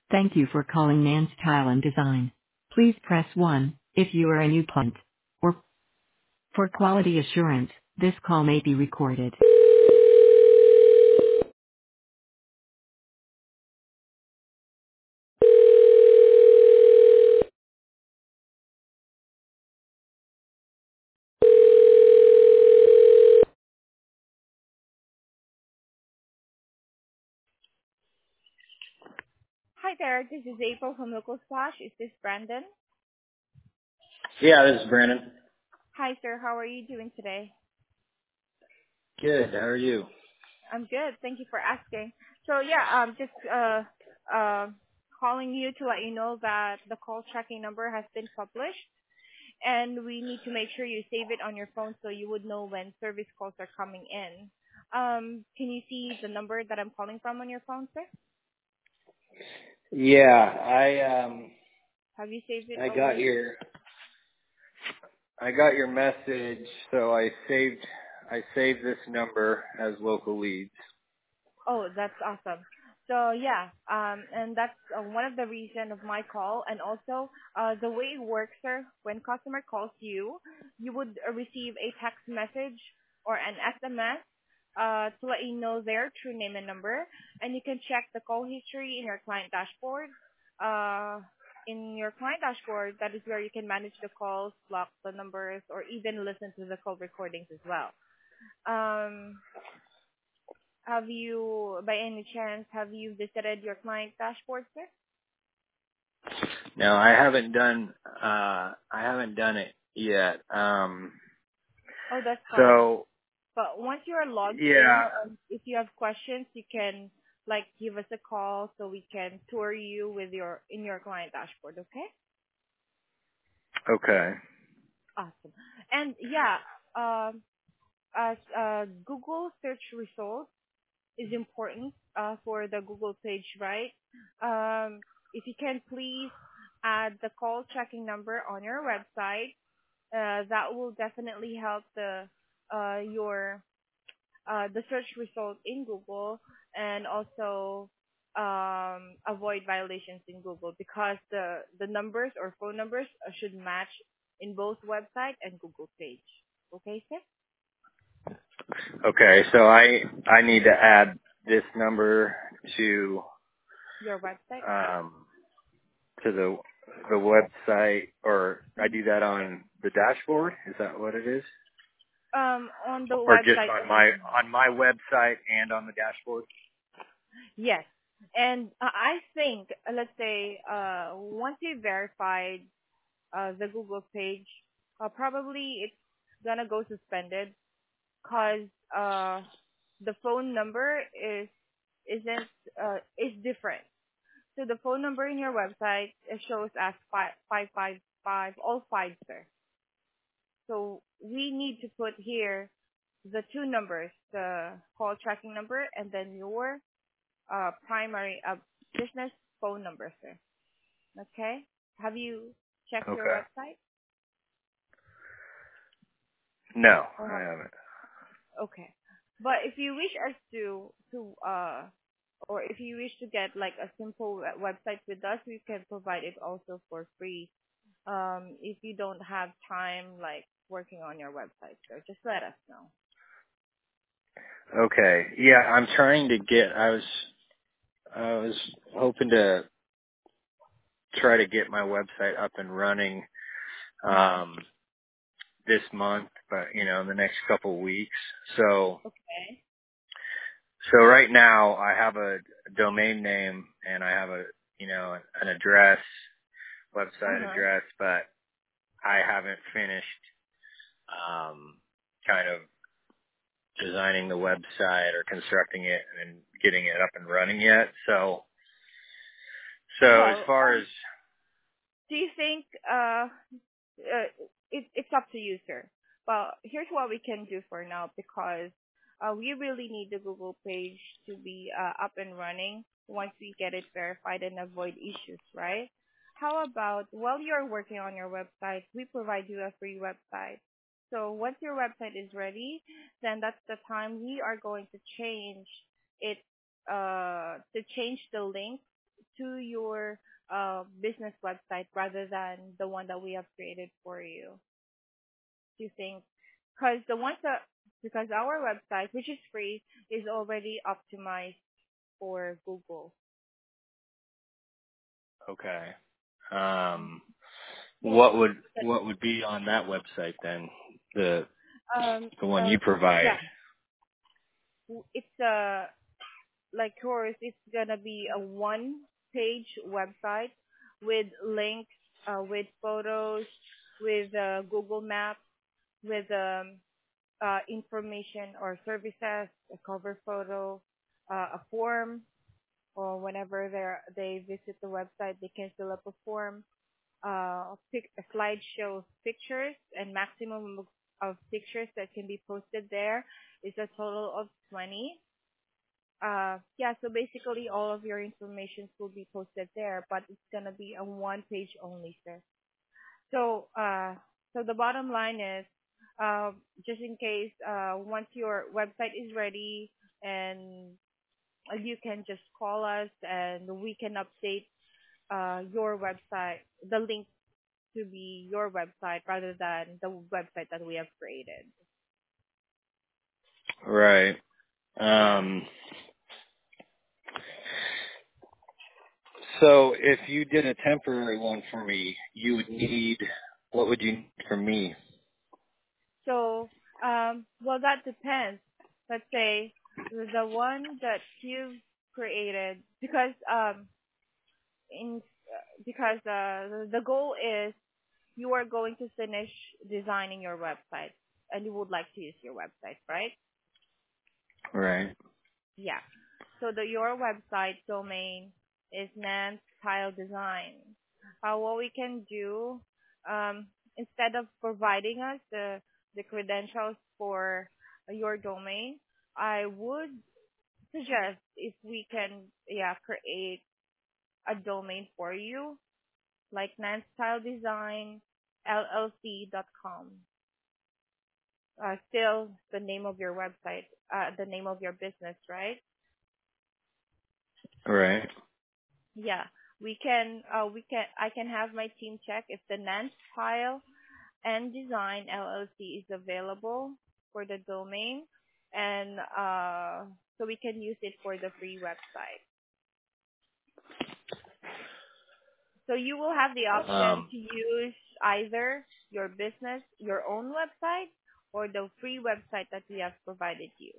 Thank you for calling Nan's Tile and Design. Please press 1 if you are a new client. Or for quality assurance, this call may be recorded. Hi there, this is April from Local Splash. Is this Brandon? Yeah, this is Brandon. Hi sir, how are you doing today? Good. How are you? I'm good, thank you for asking. So yeah, just uh calling you to let you know that the call tracking number has been published, and we need to make sure you save it on your phone so you would know when service calls are coming in. Can you see the number that I'm calling from on your phone, sir? Yeah, Have you saved it I got already? your I got your message, so I saved this number as local leads. Oh, that's awesome. So yeah, and that's one of the reason of my call. And also, the way it works, sir, when customer calls you, you would receive a text message or an SMS to let you know their true name and number, and you can check the call history in your client dashboard. In your client dashboard, that is where you can manage the calls, block the numbers, or even listen to the call recordings as well. Um, have you, by any chance, have you visited your client dashboard, sir? No, I haven't done it yet. Oh, that's fine. So But once you are logged in, yeah, if you have questions, you can like give us a call so we can tour you with your client dashboard. Okay? okay, Awesome. And yeah, as Google search results is important for the Google page, right? If you can please add the call tracking number on your website, that will definitely help your the search results in Google, and also avoid violations in Google, because the numbers or phone numbers should match in both website and Google page. Okay, sir? okay. So I need to add this number to Your website. um to the website, or I do that on the dashboard. Is that what it is? On the Or just website on my only. on my website and on the dashboard? Yes. And I think, let's say, once you verified the Google page, probably it's gonna go suspended, because the phone number isn't is different. So the phone number in your website shows as 555, all five, sir. So we need to put here the two numbers, the call tracking number and then your primary business phone number, sir. Okay? Have you checked your Okay. website? No, Or I haven't. okay. But if you wish us or if you wish to get like a simple website with us, we can provide it also for free. If you don't have time like working on your website, so just let us know. Okay. Yeah, I'm trying to get I was hoping to try to get my website up and running Mm-hmm. um this month, but in the next couple weeks. So Okay. so right now I have a domain name and I have an address, website Uh-huh. address, but I haven't finished kind of designing the website or constructing it and getting it up and running yet. So as Well, far as do you think it's up to you, sir. Well, here's what we can do for now, because we really need the Google page to be up and running once we get it verified and avoid issues, right? How about while you're working on your website, we provide you a free website. So once your website is ready, then that's the time we are going to change it, to change the link to your business website rather than the one that we have created for you? Do you think? Because the ones that because our website, which is free, is already optimized for Google. Okay. Mm. What would be on that website then? The Um, the one uh, you provide. yeah, it's like yours. It's gonna be a one-page website with links, with photos, with Google Maps, with information or services, a cover photo, a form, or whenever they visit the website, they can fill up a form, a slideshow of pictures, and maximum of pictures that can be posted there is a total of 20. Yeah, so basically all of your information will be posted there, but it's gonna be a one page only, sir. So, so the bottom line is, just in case, once your website is ready, and you can just call us and we can update your website, the link to be your website rather than the website that we have created. Right. Yeah. So if you did a temporary one for me, you would need, what would you need from me? So, well, that depends. Let's say the one that you've created, because in because the goal is you are going to finish designing your website and you would like to use your website, right? Right. Yeah. So your website domain is Nance Tile Design. What we can do, instead of providing us the credentials for your domain, I would suggest if we can, yeah, create a domain for you, like Nance Tile Design LLC.com. Still the name of your website, the name of your business, right? Right. Yeah, I can have my team check if the Nance Tile and Design LLC is available for the domain, and so we can use it for the free website. So you will have the option Um, to use either your business, your own website, or the free website that we have provided you.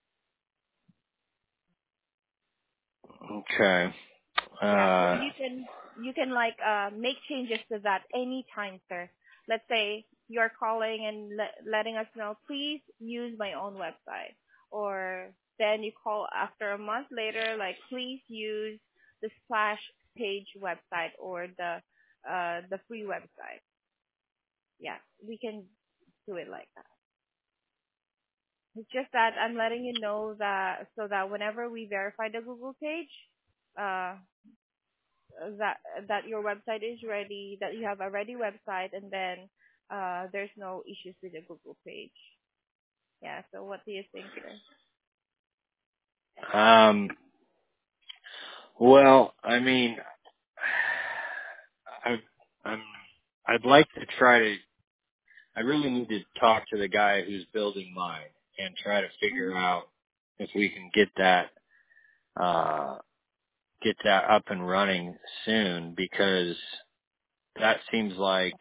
okay. Yeah, so Uh, you can like make changes to that anytime, sir. Let's say you're calling and letting us know, please use my own website, or then you call after a month later, like please use the splash page website or the free website. Yeah, we can do it like that. It's just that I'm letting you know that so that whenever we verify the Google page, uh, that that your website is ready, that you have a ready website, and then there's no issues with the Google page. Yeah. So what do you think, sir? um, well, I mean, I, I'm, I'd like to try to, I really need to talk to the guy who's building mine and try to figure Hmm. out if we can uh, get that up and running soon, because that seems like,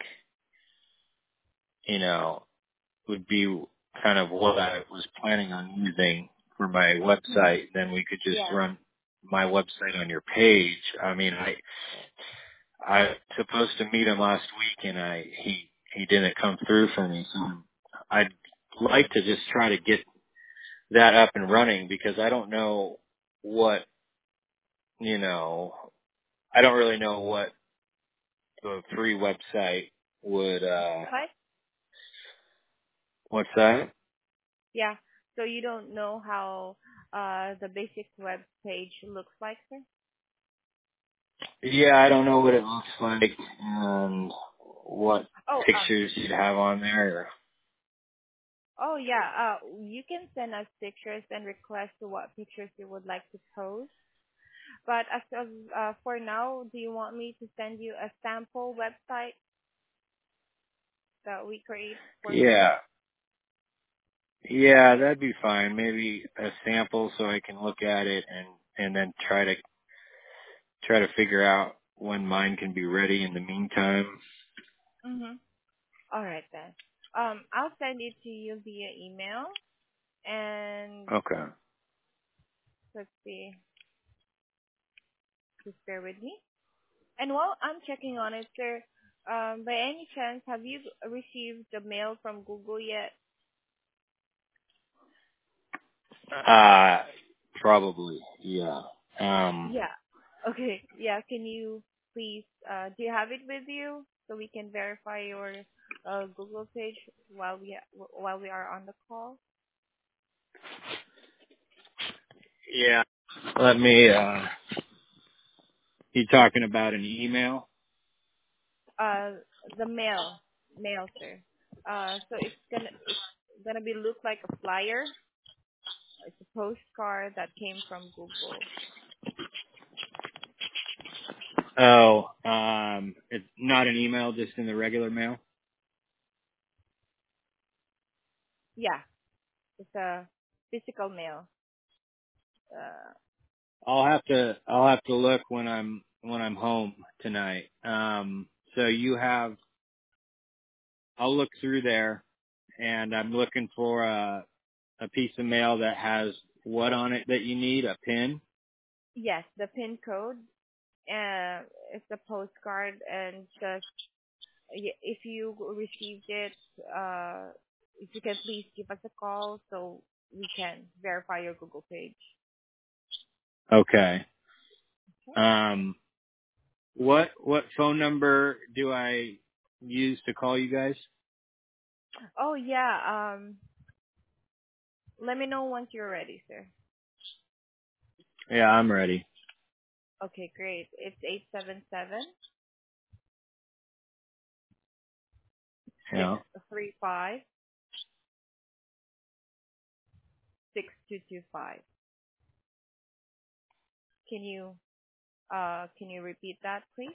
you know, would be kind of what I was planning on using for my Hmm. website. Then we could just Yeah. run my website on your page. I mean, I was supposed to meet him last week, and he didn't come through for me. So I'd like to just try to get that up and running, because I don't know what, you know, I don't really know what the free website would, Right. what's that? Yeah. So you don't know how the basic web page looks like, sir? Yeah, I don't know what it looks like and what Oh, pictures you'd have on there. oh yeah. You can send us pictures and request to what pictures you would like to post. But as of for now, do you want me to send you a sample website that we create for Google? Yeah. Yeah, that'd be fine. Maybe a sample so I can look at it and then try to figure out when mine can be ready in the meantime. Mm-hmm. All right then. I'll send it to you via email, and Okay. let's see, just bear with me. And while I'm checking on it, sir, by any chance, have you received the mail from Google yet? Uh Probably. Yeah. Um Yeah. Okay. Yeah. Can you please, do you have it with you so we can verify your Google page while we are on the call? yeah. Let me you talking about an email? Uh, the mail, sir. So it's gonna be look like a flyer. It's a postcard that came from Google. Oh, it's not an email, just in the regular mail. Yeah, it's a physical mail. Uh, I'll have to look when I'm home tonight. So I'll look through there, and I'm looking for a piece of mail that has what on it that you need, a pin. yes, the PIN code. It's a postcard, and just if you received it, if you can please give us a call so we can verify your Google page. Okay. Okay. Um, what phone number do I use to call you guys? Oh yeah. Let me know once you're ready, sir. Yeah, I'm ready. Okay, great. It's 877 Yeah. 635 6225. Can you repeat that, please?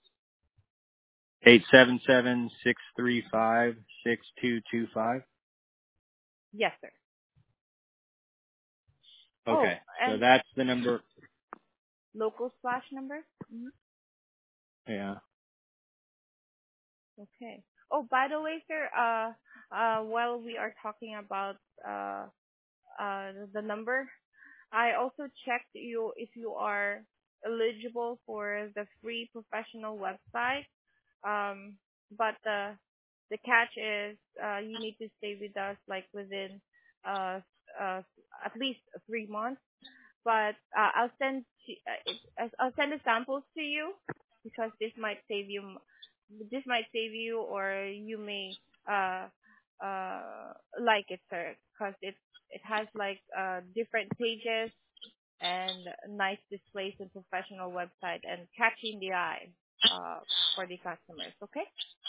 877-635-6225. Yes, sir. Okay. Oh, So and that's the number. local splash number? Yeah. Okay. Oh, by the way, sir, while we are talking about uh, the number, I also checked you if you are eligible for the free professional website. Um, but the catch is you need to stay with us like within uh, uh, at least 3 months. But I'll send the samples to you because this might save you, or you may uh like it, sir, because it has like different pages and nice displays and professional website and catching the eye uh for the customers. Okay.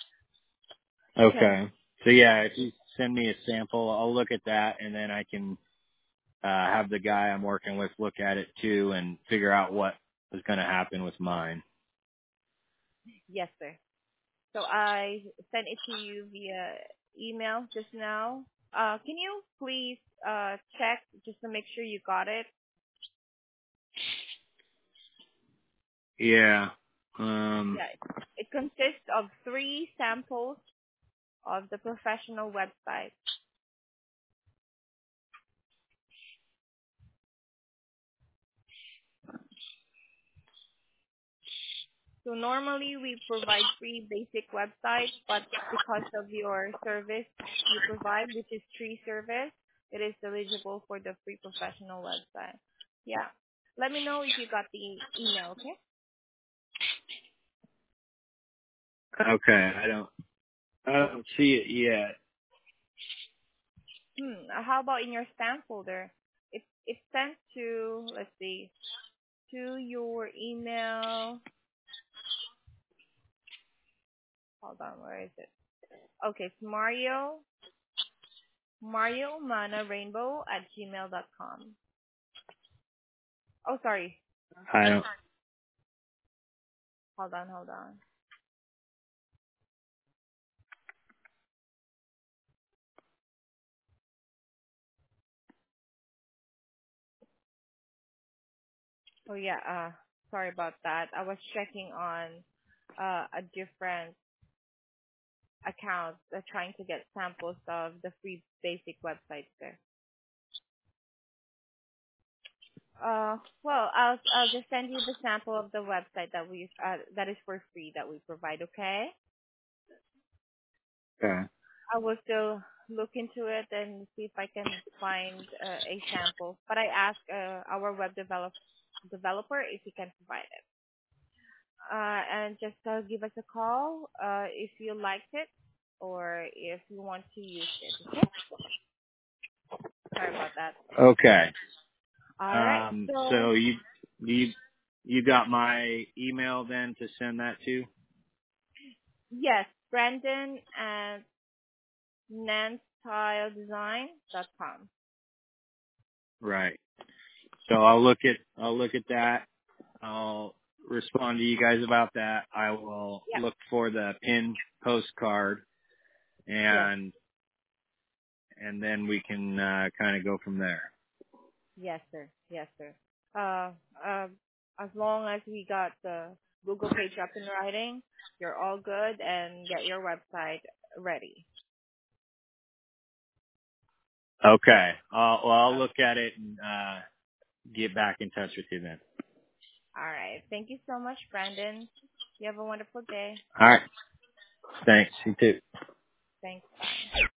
Okay. Okay. So yeah, if you send me a sample, I'll look at that, and then I can have the guy I'm working with look at it too and figure out what is going to happen with mine. Yes, sir. So I sent it to you via email just now. Can you please check just to make sure you got it? Yeah. Yeah. It consists of 3 samples of the professional website. So normally we provide free basic websites, but because of your service you provide, which is tree service, it is eligible for the free professional website. Yeah. Let me know if you got the email, okay? Okay. I don't see it yet. How about in your spam folder? It's sent to, let's see, to your email. Hold on, where is it? Okay, it's Mario Mana Rainbow at gmail.com. Oh, sorry. I don't. Hold on. Oh yeah, sorry about that. I was checking on a different account trying to get samples of the free basic websites there. Well, I'll just send you the sample of the website that is for free that we provide. Okay. Okay. I will still look into it and see if I can find a sample. But I asked our developer if he can provide it. And just give us a call if you liked it or if you want to use it. Okay. Sorry about that. Okay. All right. So you got my email then to send that to? Yes, Brandon at nanstyledesign.com. Right. So I'll look at that. I'll respond to you guys about that. I will Yep. look for the pin postcard Yes. and then we can kind of go from there. Yes, sir. Yes, sir. Uh, uh, as long as we got the Google page up and writing, you're all good and get your website ready. Okay. I'll Uh, look at it and get back in touch with you then. all right. Thank you so much, Brandon. You have a wonderful day. All right. Thanks. You too. Thanks. Bye.